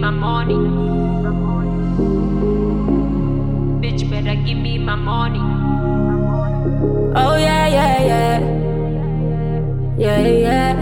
my money. Bitch, better give me my money. Oh yeah, yeah, yeah. Yeah, yeah.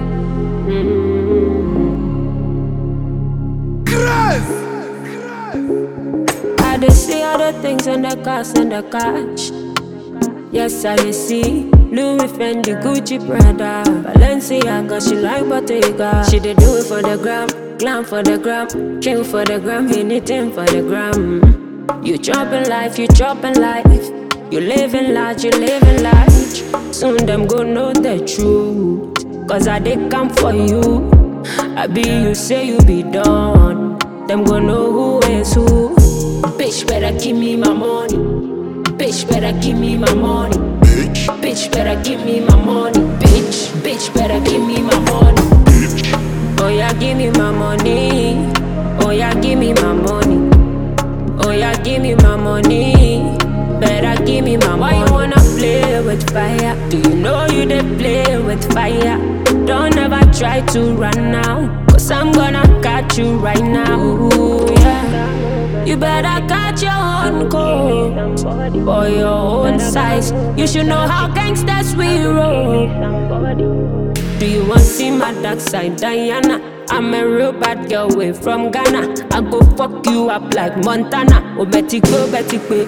I just see all the things and the cars and the cash. Yes, I see Louis Fendi, Gucci, Prada, Balenciaga. She like Bottega. She did do it for the gram, glam for the gram, chill for the gram, anything for the gram. You chopping life, you chopping life. You living large, you living large. Soon them go know the truth, cause I did come for you. I be you say you be done, them go know who is who. Bitch better give me my money. Bitch better give me my money. Bitch better give me my money. Bitch better give me my money. Oh yeah, give me my money. Oh yeah, give me my money. Oh yeah, give me my money. Better give me my money. Why you wanna play with fire? Do you know you dey play with fire? Don't ever try to run now, cause I'm gonna catch you right now. Ooh, yeah. You better catch your own code for your own size. You should know how gangsters we roll. Do you want to see my dark side, Diana? I'm a real bad girl way from Ghana. I go fuck you up like Montana. Oh, Betty go, Betty go.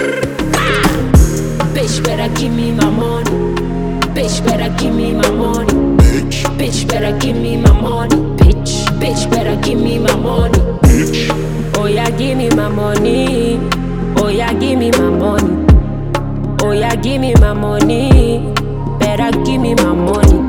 Bitch better give me my money. Bitch better give me my money. Bitch better give me my money. Bitch better give me my money. Oh yeah, give me my money. Oh yeah, give me my money. Oh yeah, give me my money. Better give me my money.